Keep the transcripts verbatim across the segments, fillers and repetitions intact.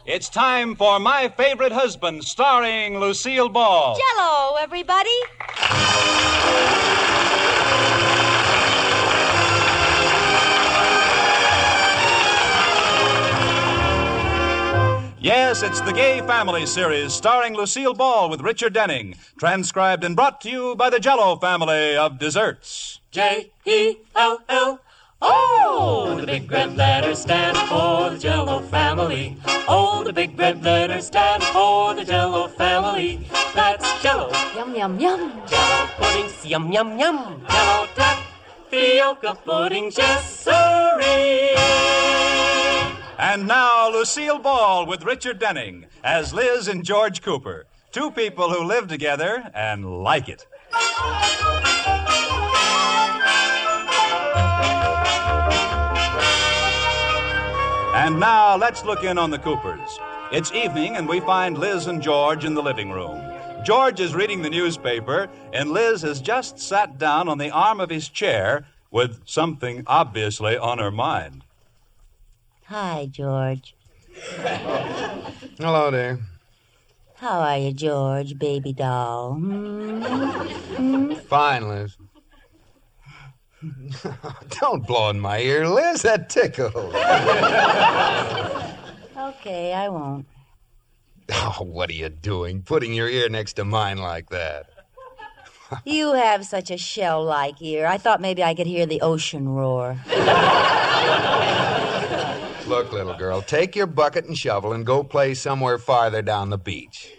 It's time for My Favorite Husband, starring Lucille Ball. Jell-O, everybody. Yes, it's the Gay Family series starring Lucille Ball with Richard Denning, transcribed and brought to you by the Jell-O family of desserts. J E L L O. The big red letters stand for the Jell-O family. Oh, the big red letters stand for the Jell-O family. That's Jell-O. Yum, yum, yum. Jell-O puddings, yum, yum, yum. Jell-O tapioca pudding, yes, sirree. And now, Lucille Ball with Richard Denning as Liz and George Cooper, two people who live together and like it. And now, let's look in on the Coopers. It's evening, and we find Liz and George in the living room. George is reading the newspaper, and Liz has just sat down on the arm of his chair with something obviously on her mind. Hi, George. Hello there. How are you, George, baby doll? Hmm? Hmm? Fine, Liz. Don't blow in my ear, Liz. That tickles. Okay, I won't. Oh, what are you doing? Putting your ear next to mine like that. You have such a shell-like ear. I thought maybe I could hear the ocean roar. Look, little girl, take your bucket and shovel and go play somewhere farther down the beach.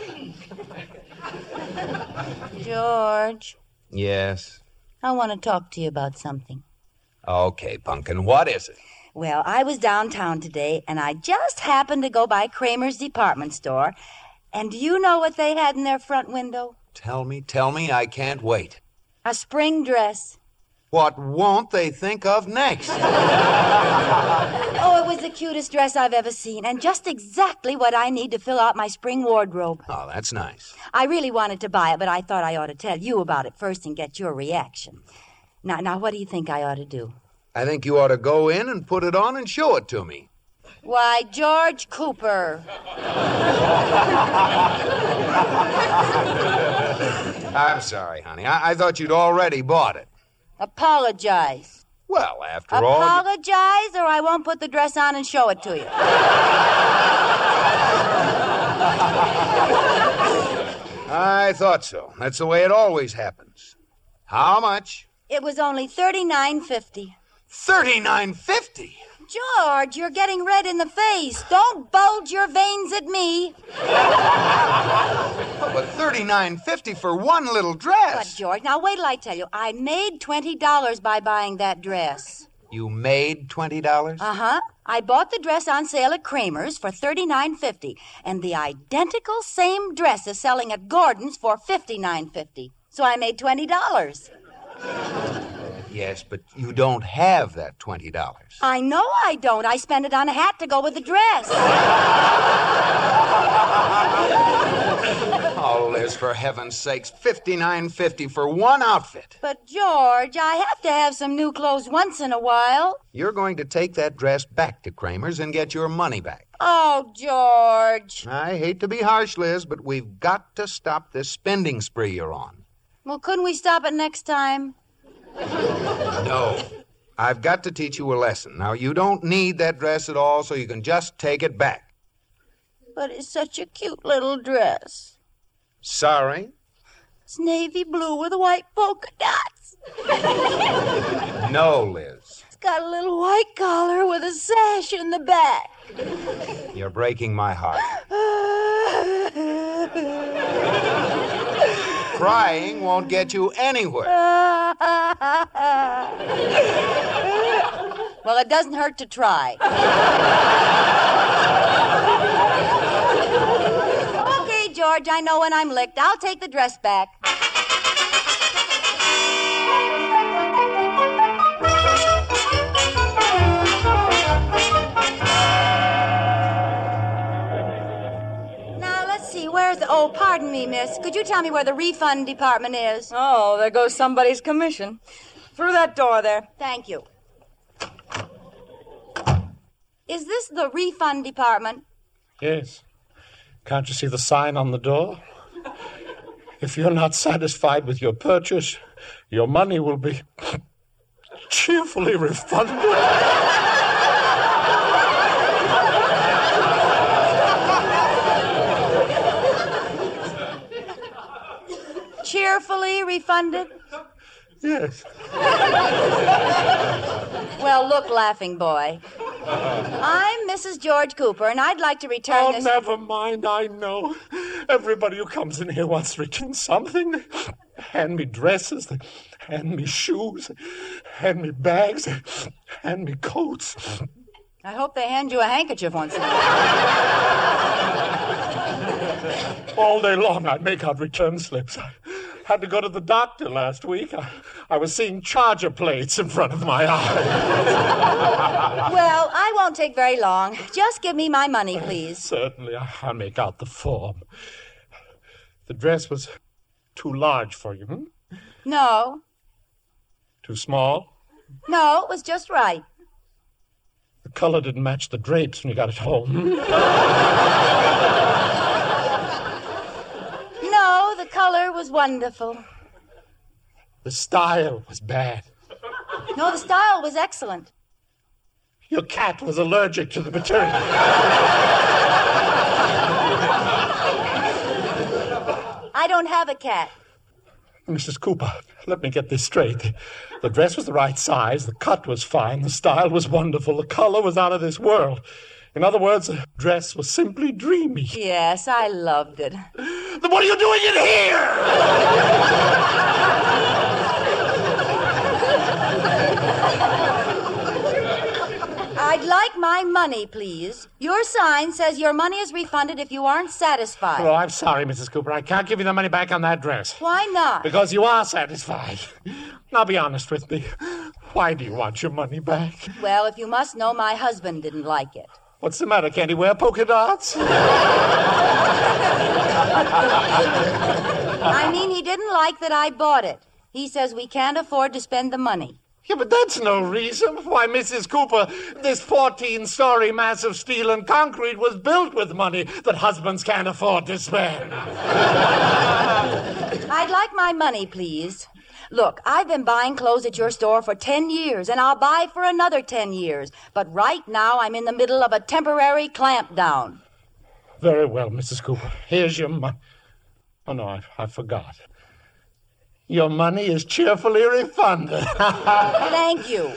George, Yes. I want to talk to you about something. Okay, Pumpkin, what is it? Well, I was downtown today, and I just happened to go by Kramer's department store. And do you know what they had in their front window? Tell me, tell me, I can't wait. A spring dress. What won't they think of next? Oh, it was the cutest dress I've ever seen, and just exactly what I need to fill out my spring wardrobe. Oh, that's nice. I really wanted to buy it, but I thought I ought to tell you about it first and get your reaction. Now, now, what do you think I ought to do? I think you ought to go in and put it on and show it to me. Why, George Cooper. I'm sorry, honey. I, I thought you'd already bought it. Apologize. Well, after all... Apologize, or I won't put the dress on and show it to you. I thought so. That's the way it always happens. How much? It was only thirty-nine fifty. thirty-nine fifty. George, you're getting red in the face. Don't bulge your veins at me. But thirty-nine fifty for one little dress. But, George, now wait till I tell you. I made twenty dollars by buying that dress. You made twenty dollars? Uh-huh. I bought the dress on sale at Kramer's for thirty-nine fifty, and the identical same dress is selling at Gordon's for fifty-nine fifty. So I made twenty dollars. Yes, but you don't have that twenty dollars. I know I don't. I spent it on a hat to go with the dress. Oh, Liz, for heaven's sakes, fifty-nine fifty for one outfit. But, George, I have to have some new clothes once in a while. You're going to take that dress back to Kramer's and get your money back. Oh, George. I hate to be harsh, Liz, but we've got to stop this spending spree you're on. Well, couldn't we stop it next time? No. I've got to teach you a lesson. Now, you don't need that dress at all, so you can just take it back. But it's such a cute little dress. Sorry? It's navy blue with white polka dots. No, Liz. It's got a little white collar with a sash in the back. You're breaking my heart. Crying won't get you anywhere. Well, it doesn't hurt to try. Okay, George, I know when I'm licked. I'll take the dress back. Where's the... Oh, pardon me, miss. Could you tell me where the refund department is? Oh, there goes somebody's commission. Through that door there. Thank you. Is this the refund department? Yes. Can't you see the sign on the door? If you're not satisfied with your purchase, your money will be cheerfully refunded. Cheerfully refunded? Yes. Well, look, laughing boy. I'm Missus George Cooper, and I'd like to return Oh, this... never mind, I know. Everybody who comes in here wants to return something. They hand me dresses, they hand me shoes, they hand me bags, they hand me coats. I hope they hand you a handkerchief once in a while. All day long I make out return slips. I had to go to the doctor last week. I, I was seeing charger plates in front of my eyes. Well, I won't take very long. Just give me my money, please. Certainly, I- I'll make out the form. The dress was too large for you, hmm? No. Too small? No, it was just right. The color didn't match the drapes when you got it home. hmm? No, the color was wonderful. The style was bad. No, the style was excellent. Your cat was allergic to the material. I don't have a cat. Missus Cooper, let me get this straight. The, the dress was the right size, the cut was fine, the style was wonderful, the color was out of this world. In other words, the dress was simply dreamy. Yes, I loved it. Then what are you doing in here? I'd like my money, please. Your sign says your money is refunded if you aren't satisfied. Oh, I'm sorry, Missus Cooper. I can't give you the money back on that dress. Why not? Because you are satisfied. Now be honest with me. Why do you want your money back? Well, if you must know, my husband didn't like it. What's the matter? Can't he wear polka dots? I mean, he didn't like that I bought it. He says we can't afford to spend the money. Yeah, but that's no reason. Why, Missus Cooper, this fourteen-story mass of steel and concrete was built with money that husbands can't afford to spend. I'd like my money, please. Look, I've been buying clothes at your store for ten years, and I'll buy for another ten years. But right now, I'm in the middle of a temporary clamp down. Very well, Missus Cooper. Here's your money. Oh, no, I, I forgot. Your money is cheerfully refunded. Thank you.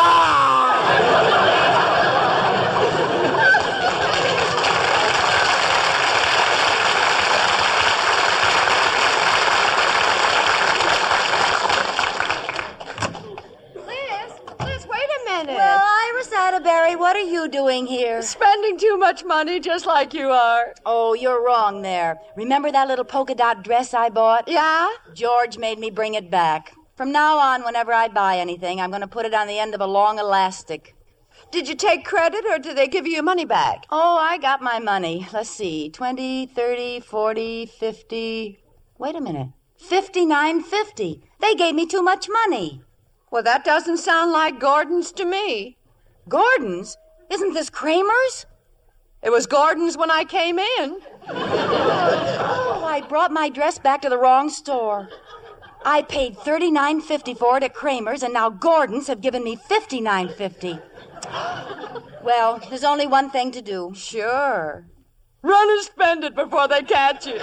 Liz, Liz, wait a minute. Well, Iris Atterbury, what are you doing here? Spending too much money just like you are. Oh, you're wrong there. Remember that little polka dot dress I bought? Yeah? George made me bring it back. From now on, whenever I buy anything, I'm going to put it on the end of a long elastic. Did you take credit or did they give you your money back? Oh, I got my money. Let's see. twenty, thirty, forty, fifty. Wait a minute. fifty-nine fifty. They gave me too much money. Well, that doesn't sound like Gordon's to me. Gordon's? Isn't this Kramer's? It was Gordon's when I came in. Oh, I brought my dress back to the wrong store. I paid thirty-nine fifty for it at Kramer's, and now Gordon's have given me fifty-nine fifty. Well, there's only one thing to do. Sure. Run and spend it before they catch you.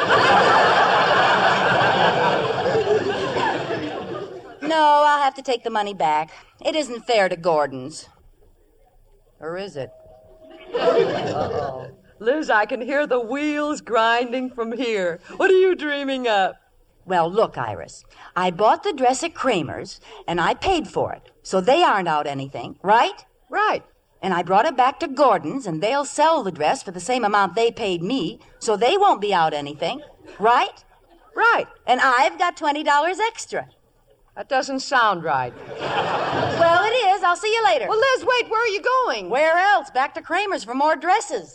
No, I'll have to take the money back. It isn't fair to Gordon's. Or is it? Uh-oh. Liz, I can hear the wheels grinding from here. What are you dreaming of? Well, look, Iris. I bought the dress at Kramer's, and I paid for it. So they aren't out anything, right? Right. And I brought it back to Gordon's, and they'll sell the dress for the same amount they paid me, so they won't be out anything, right? Right. And I've got twenty dollars extra. That doesn't sound right. Well, it is. I'll see you later. Well, Liz, wait, where are you going? Where else? Back to Kramer's for more dresses.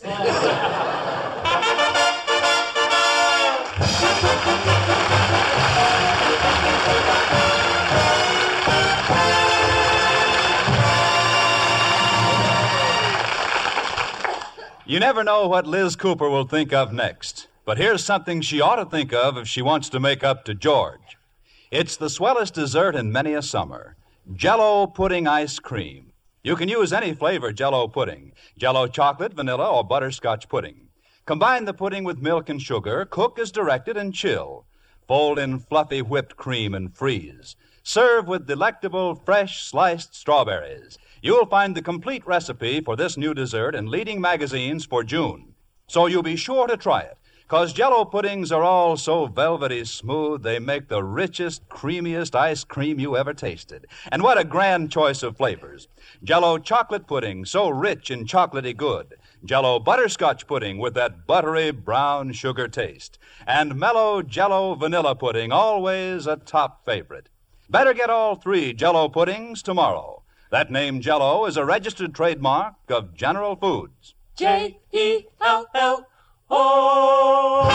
You never know what Liz Cooper will think of next. But here's something she ought to think of if she wants to make up to George. It's the swellest dessert in many a summer. Jell-O pudding ice cream. You can use any flavor Jell-O pudding. Jell-O chocolate, vanilla, or butterscotch pudding. Combine the pudding with milk and sugar, cook as directed, and chill. Fold in fluffy whipped cream and freeze. Serve with delectable, fresh, sliced strawberries. You'll find the complete recipe for this new dessert in leading magazines for June. So you'll be sure to try it, because Jell-O puddings are all so velvety smooth they make the richest, creamiest ice cream you ever tasted. And what a grand choice of flavors. Jell-O chocolate pudding, so rich and chocolatey good. Jell-O butterscotch pudding with that buttery brown sugar taste. And mellow Jell-O vanilla pudding, always a top favorite. Better get all three Jell-O puddings tomorrow. That name Jell-O is a registered trademark of General Foods. J E L L O.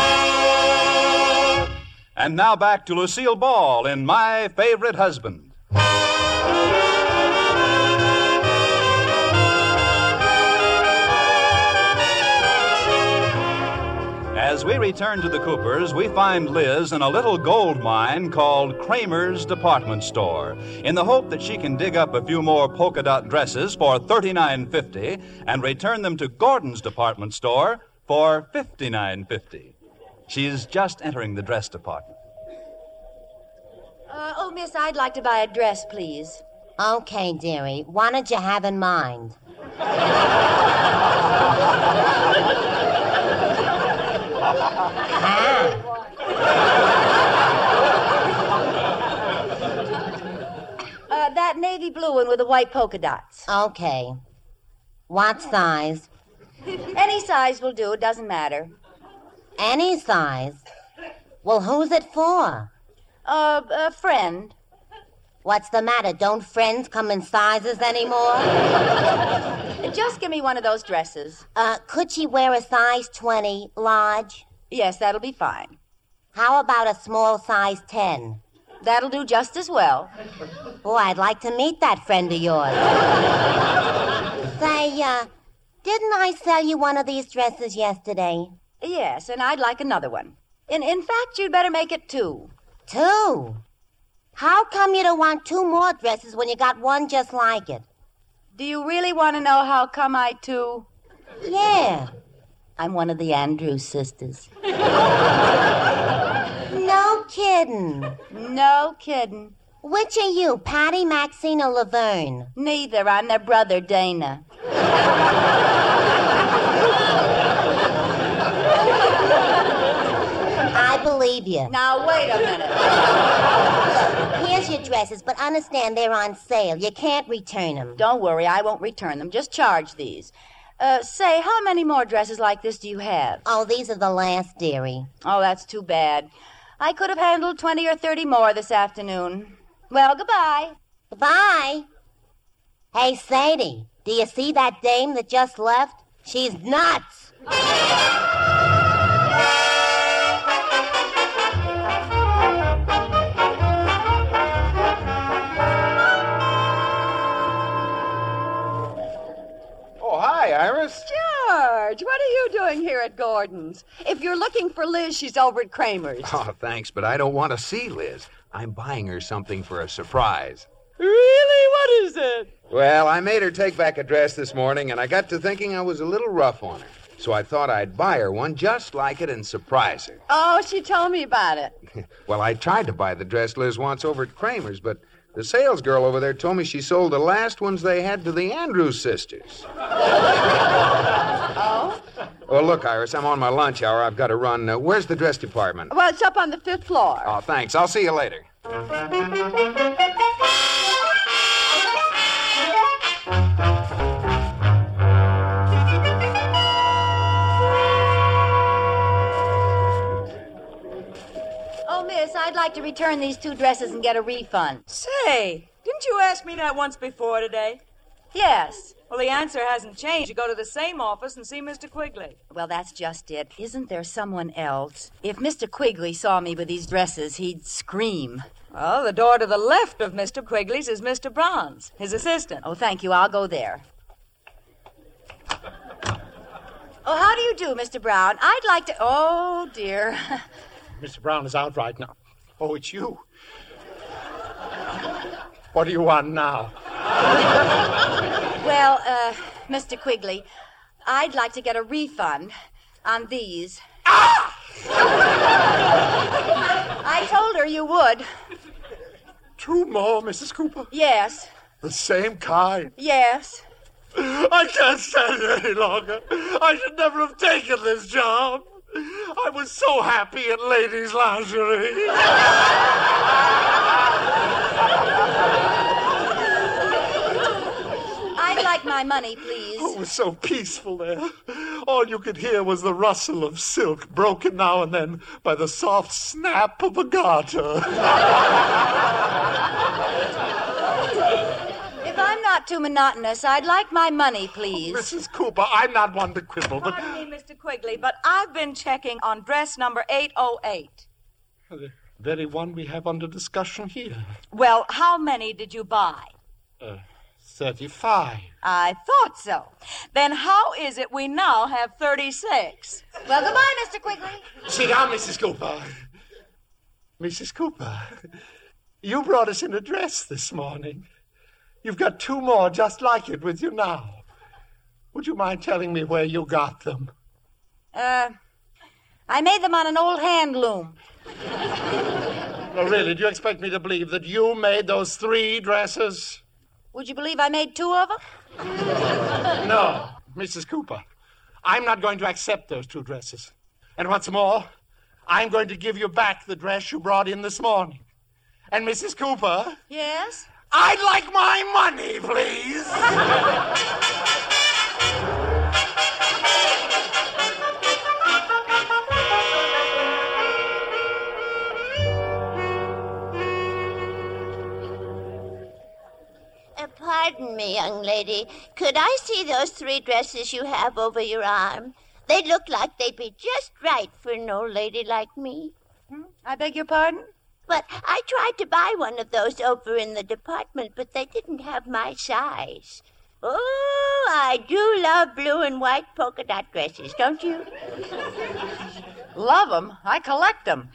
And now back to Lucille Ball in My Favorite Husband. As we return to the Coopers, we find Liz in a little gold mine called Kramer's Department Store, in the hope that she can dig up a few more polka dot dresses for thirty-nine fifty and return them to Gordon's Department Store for fifty-nine fifty. She's just entering the dress department. Uh, oh, miss, I'd like to buy a dress, please. Okay, dearie. What did you have in mind? Uh, that navy blue one with the white polka dots. Okay. What size? Any size will do. It doesn't matter. Any size? Well, who's it for? Uh, a friend. What's the matter? Don't friends come in sizes anymore? Just give me one of those dresses. Uh, could she wear a size twenty, large? Yes, that'll be fine. How about a small size ten? That'll do just as well. Boy, I'd like to meet that friend of yours. Say, uh, didn't I sell you one of these dresses yesterday? Yes, and I'd like another one. In, in fact, you'd better make it two. Two? How come you don't want two more dresses when you got one just like it? Do you really want to know how come I two? Yeah. I'm one of the Andrews sisters. No kidding. No kidding. Which are you, Patty, Maxine, or Laverne? Neither. I'm their brother, Dana. I believe you. Now, wait a minute. Here's your dresses, but understand they're on sale. You can't return them. Don't worry, I won't return them. Just charge these. Uh, say, how many more dresses like this do you have? Oh, these are the last, dearie. Oh, that's too bad. I could have handled twenty or thirty more this afternoon. Well, goodbye. Goodbye. Hey, Sadie, do you see that dame that just left? She's nuts. Iris? George, what are you doing here at Gordon's? If you're looking for Liz, she's over at Kramer's. Oh, thanks, but I don't want to see Liz. I'm buying her something for a surprise. Really? What is it? Well, I made her take back a dress this morning, and I got to thinking I was a little rough on her. So I thought I'd buy her one just like it and surprise her. Oh, she told me about it. Well, I tried to buy the dress Liz wants over at Kramer's, but the sales girl over there told me she sold the last ones they had to the Andrews sisters. Oh? Well, look, Iris, I'm on my lunch hour. I've got to run. Uh, where's the dress department? Well, it's up on the fifth floor. Oh, thanks. I'll see you later. Oh, miss, I'd like to return these two dresses and get a refund. Say, didn't you ask me that once before today? Yes. Well, the answer hasn't changed. You go to the same office and see Mister Quigley. Well, that's just it. Isn't there someone else? If Mister Quigley saw me with these dresses, he'd scream. Well, the door to the left of Mister Quigley's is Mister Bronze, his assistant. Oh, thank you. I'll go there. Oh, how do you do, Mister Brown? I'd like to... Oh, dear. Mister Brown is out right now. Oh, it's you. What do you want now? Well, uh, Mister Quigley, I'd like to get a refund on these. Ah! I told her you would. Two more, Missus Cooper? Yes. The same kind? Yes. I can't stand it any longer. I should never have taken this job. I was so happy in ladies' lingerie. I'd like my money, please. Oh, it was so peaceful there. All you could hear was the rustle of silk, broken now and then by the soft snap of a garter. If I'm not too monotonous, I'd like my money, please. Missus Cooper, I'm not one to quibble, but... Pardon me, Mister Quigley, but I've been checking on dress number eight oh eight. The very one we have under discussion here. Well, how many did you buy? Uh, thirty-five. I thought so. Then how is it we now have thirty-six? Well, goodbye, Mister Quigley. Sit down, Missus Cooper. Missus Cooper, you brought us in a dress this morning. You've got two more just like it with you now. Would you mind telling me where you got them? Uh, I made them on an old hand loom. Oh, really? Do you expect me to believe that you made those three dresses? Would you believe I made two of them? No, Missus Cooper. I'm not going to accept those two dresses. And what's more, I'm going to give you back the dress you brought in this morning. And Missus Cooper... Yes? I'd like my money, please. Uh, pardon me, young lady. Could I see those three dresses you have over your arm? They look like they'd be just right for an old lady like me. Hmm? I beg your pardon? But I tried to buy one of those over in the department, but they didn't have my size. Oh, I do love blue and white polka dot dresses, don't you? Love them? I collect them.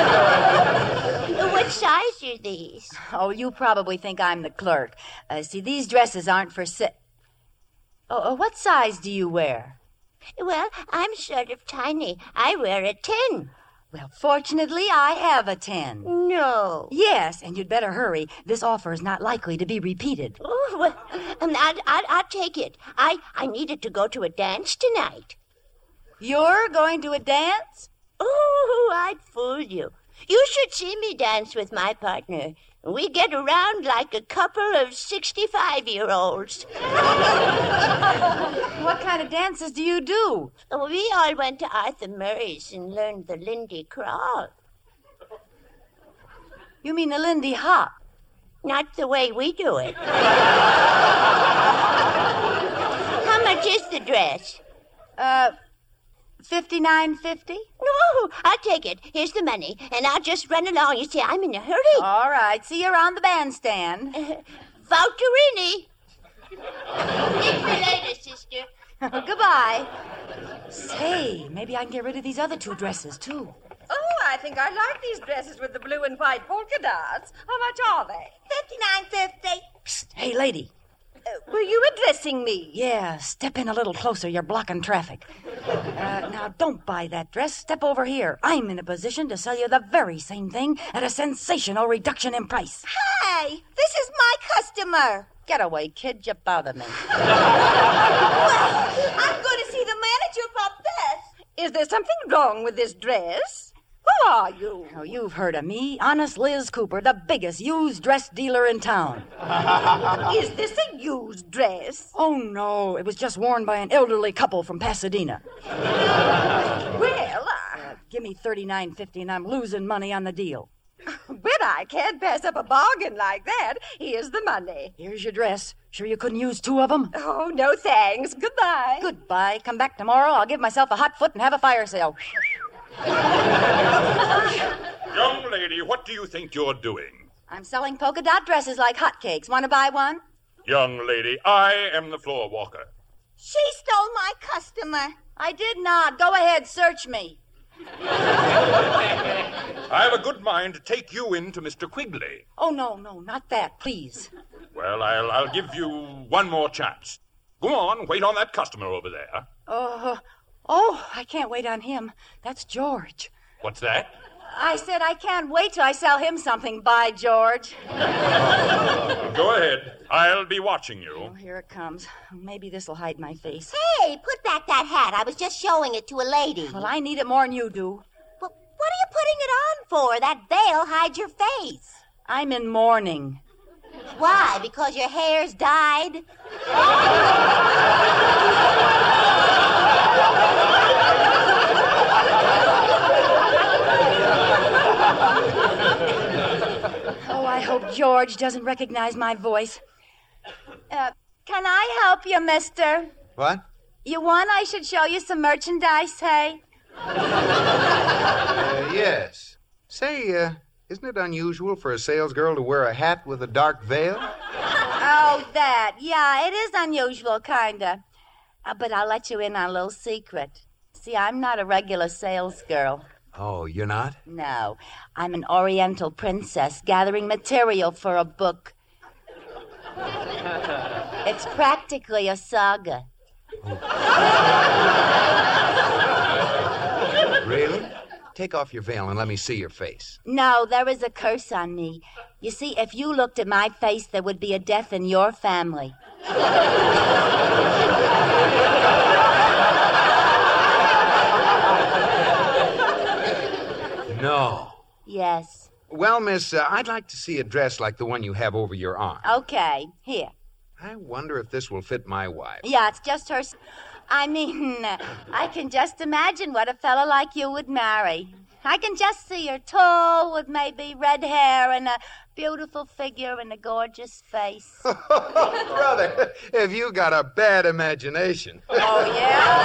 What size are these? Oh, you probably think I'm the clerk. Uh, see, these dresses aren't for si... Oh, uh, what size do you wear? Well, I'm sort of tiny. I wear a ten. Well, fortunately, I have a ten. No. Yes, and you'd better hurry. This offer is not likely to be repeated. Oh, well, um, I'll, I'll, I'll take it. I, I needed to go to a dance tonight. You're going to a dance? Oh, I'd fool you. You should see me dance with my partner. We get around like a couple of sixty-five-year-olds. What kind of dances do you do? We all went to Arthur Murray's and learned the Lindy Crawl. You mean the Lindy Hop? Not the way we do it. How much is the dress? Uh, fifty-nine fifty? No, I'll take it. Here's the money, and I'll just run along. You see, I'm in a hurry. All right. See you around the bandstand. Uh, Valturini. See you later, sister. Goodbye. Say, maybe I can get rid of these other two dresses, too. Oh, I think I like these dresses with the blue and white polka dots. How much are they? Fifty-nine fifty. Psst. Hey, lady. Uh, were you addressing me? Yeah, step in a little closer. You're blocking traffic. Uh, now, don't buy that dress. Step over here. I'm in a position to sell you the very same thing at a sensational reduction in price. Hi, this is my customer. Get away, kid. You bother me. Well, I'm going to see the manager for Beth. Is there something wrong with this dress? Who are you? Oh, you've heard of me. Honest Liz Cooper, the biggest used dress dealer in town. Is this a used dress? Oh, no. It was just worn by an elderly couple from Pasadena. Well, Uh, give me thirty-nine fifty and I'm losing money on the deal. but I can't pass up a bargain like that. Here's the money. Here's your dress. Sure you couldn't use two of them? Oh, no thanks. Goodbye. Goodbye. Come back tomorrow. I'll give myself a hot foot and have a fire sale. Young lady, what do you think you're doing? I'm selling polka dot dresses like hotcakes. Want to buy one? Young lady, I am the floor walker. She stole my customer. I did not. Go ahead, search me. I've a good mind to take you in to Mister Quigley. Oh, no, no, not that, please. Well, I'll, I'll give you one more chance. Go on, wait on that customer over there. Uh, oh, I can't wait on him. That's George. What's that? I said I can't wait till I sell him something. Bye, George. Go ahead. I'll be watching you. Oh, here it comes. Maybe this'll hide my face. Hey, put back that hat. I was just showing it to a lady. Well, I need it more than you do. Well, what are you putting it on for? That veil hides your face. I'm in mourning. Why? Because your hair's dyed? Oh, I hope George doesn't recognize my voice. Uh, can I help you, mister? What? You want I should show you some merchandise, hey? Uh, yes. Say, uh, isn't it unusual for a salesgirl to wear a hat with a dark veil? Oh, that. Yeah, it is unusual, kinda. Uh, but I'll let you in on a little secret. See, I'm not a regular salesgirl. Oh, you're not? No. I'm an Oriental princess gathering material for a book. It's practically a saga. Really? Take off your veil and let me see your face. No, there is a curse on me. You see, if you looked at my face, there would be a death in your family. No. Yes. Well, miss, uh, I'd like to see a dress like the one you have over your arm. Okay, here. I wonder if this will fit my wife. Yeah, it's just her... I mean, uh, I can just imagine what a fella like you would marry. I can just see her tall with maybe red hair and a beautiful figure and a gorgeous face. Brother, have you got a bad imagination? Oh, yeah?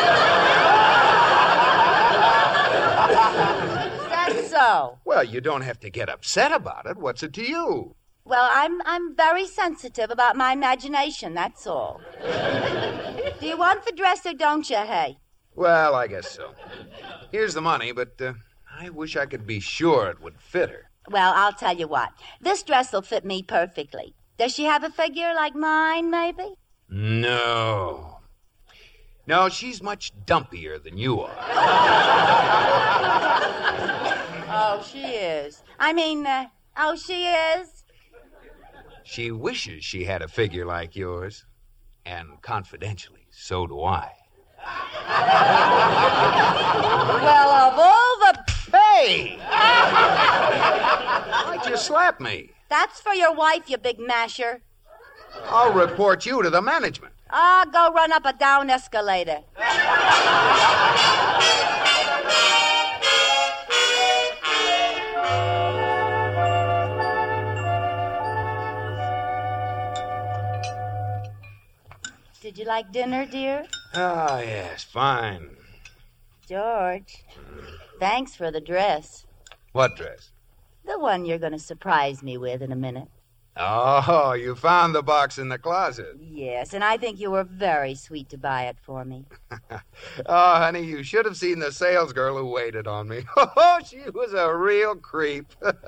That's so. Well, you don't have to get upset about it. What's it to you? Well, I'm I'm very sensitive about my imagination, that's all. Do you want the dress or don't you, hey? Well, I guess so. Here's the money, but uh, I wish I could be sure it would fit her. Well, I'll tell you what. This dress will fit me perfectly. Does she have a figure like mine, maybe? No. No, she's much dumpier than you are. Oh, she is. I mean, uh, oh, she is? She wishes she had a figure like yours. And confidentially, so do I. Well, of all the... Hey! Why'd you slap me? That's for your wife, you big masher. I'll report you to the management. Ah, go run up a down escalator. Did you like dinner, dear? Ah, yes, fine. George, thanks for the dress. What dress? The one you're going to surprise me with in a minute. Oh, you found the box in the closet. Yes, and I think you were very sweet to buy it for me. Oh, honey, you should have seen the salesgirl who waited on me. Oh, she was a real creep.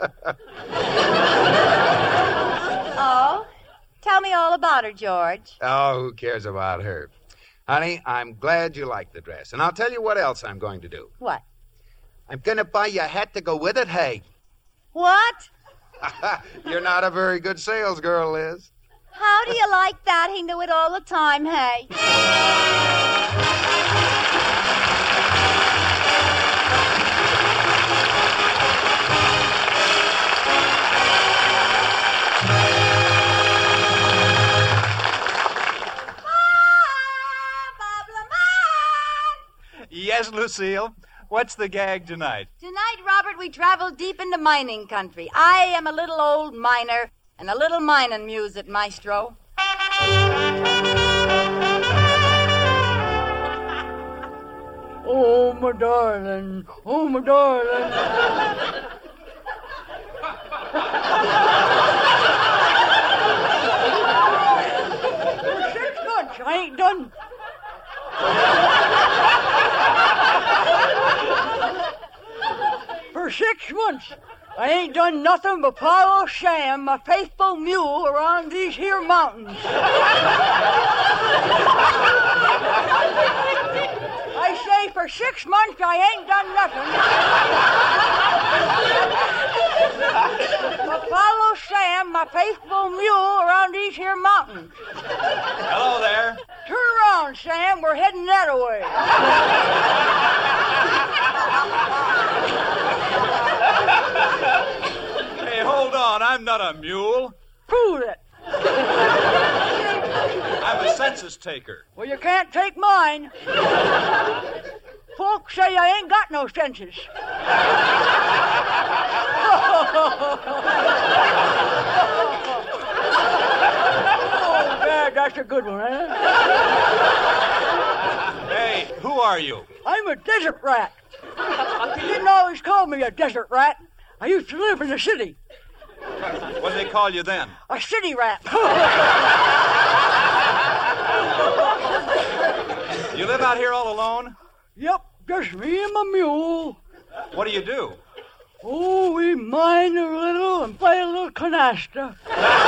Oh? Tell me all about her, George. Oh, who cares about her? Honey, I'm glad you like the dress. And I'll tell you what else I'm going to do. What? I'm going to buy you a hat to go with it, hey. What? You're not a very good salesgirl, Liz. How do you like that? He knew it all the time, hey. Yes, Lucille. What's the gag tonight? Tonight, Robert, we travel deep into mining country. I am a little old miner and a little mining music, maestro. Oh, my darling. Oh, my darling. Six months. I ain't done. six months, I ain't done nothing but follow Sam, my faithful mule, around these here mountains. I say for six months I ain't done nothing but follow Sam, my faithful mule, around these here mountains. Hello there. Turn around, Sam. We're heading that way. Hey, hold on. I'm not a mule. Prove it. I'm a census taker. Well, you can't take mine. Folks say I ain't got no senses. Oh, Dad, that's a good one, eh? Hey, who are you? I'm a desert rat. You didn't always call me a desert rat. I used to live in the city. What did they call you then? A city rat. You live out here all alone? Yep, just me and my mule. What do you do? Oh, we mine a little and play a little canasta.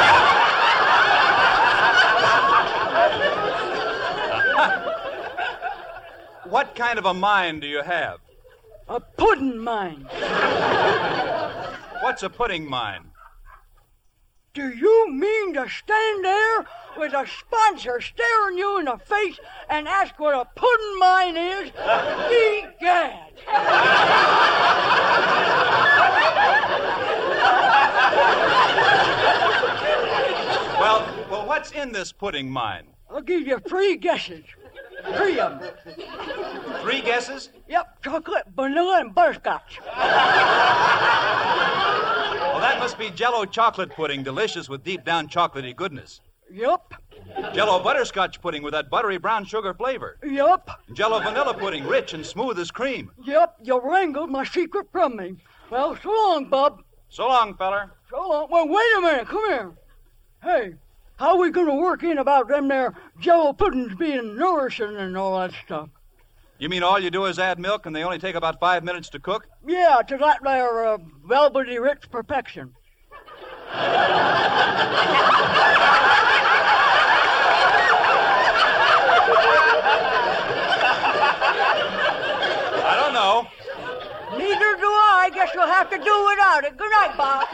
What kind of a mine do you have? A pudding mine. What's a pudding mine? Do you mean to stand there with a sponsor staring you in the face and ask what a pudding mine is? Egad! Well, well, what's in this pudding mine? I'll give you three guesses. Three of them. Three guesses? Yep, chocolate, vanilla, and butterscotch. Well, that must be Jell-O chocolate pudding, delicious with deep-down chocolatey goodness. Yep. Jell-O butterscotch pudding with that buttery brown sugar flavor. Yep. Jell-O vanilla pudding, rich and smooth as cream. Yep, you wrangled my secret from me. Well, so long, Bub. So long, feller. So long. Well, wait a minute. Come here. Hey, how we going to work in about them there Jell-O puddings being nourishing and all that stuff? You mean all you do is add milk and they only take about five minutes to cook? Yeah, to that there uh, velvety rich perfection. I don't know. Neither do I. Guess you'll have to do without it. Good night, Bob.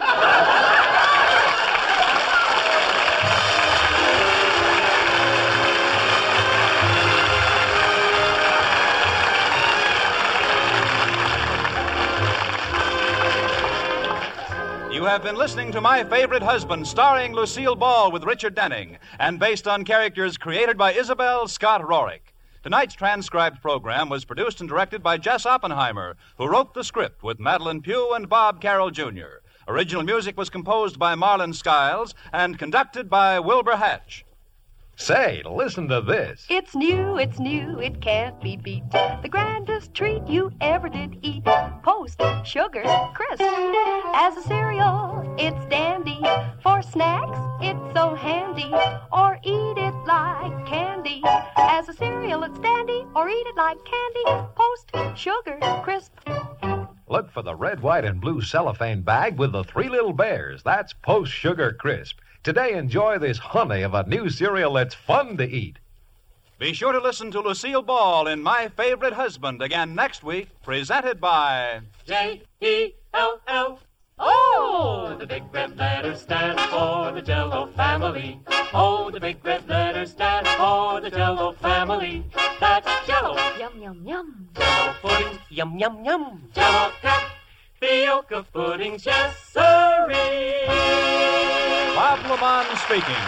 You have been listening to My Favorite Husband, starring Lucille Ball with Richard Denning, and based on characters created by Isabel Scott Rorick. Tonight's transcribed program was produced and directed by Jess Oppenheimer, who wrote the script with Madeline Pugh and Bob Carroll Junior Original music was composed by Marlon Skiles and conducted by Wilbur Hatch. Say, listen to this. It's new, it's new, it can't be beat. The grandest treat you ever did eat. Post Sugar Crisp. As a cereal, it's dandy. For snacks, it's so handy. Or eat it like candy. As a cereal, it's dandy. Or eat it like candy. Post Sugar Crisp. Look for the red, white, and blue cellophane bag with the three little bears. That's Post Sugar Crisp. Today, enjoy this honey of a new cereal that's fun to eat. Be sure to listen to Lucille Ball in My Favorite Husband again next week, presented by J E L L O. The big red letters stand for the Jell-O family. Oh, the big red letters stand for the Jell-O family. That's Jell-O. Yum, yum, yum. Jell-O pudding. Yum, yum, yum. Jell-O tapioca puddings, yes, sirree. Bob Lamont speaking.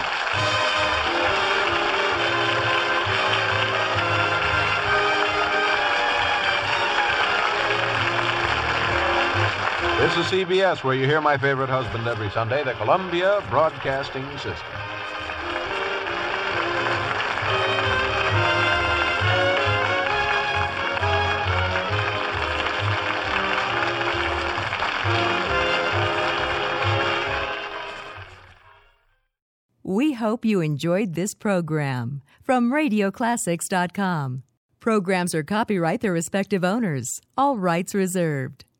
This is C B S, where you hear My Favorite Husband every Sunday, the Columbia Broadcasting System. We hope you enjoyed this program from radio classics dot com. Programs are copyright their respective owners. All rights reserved.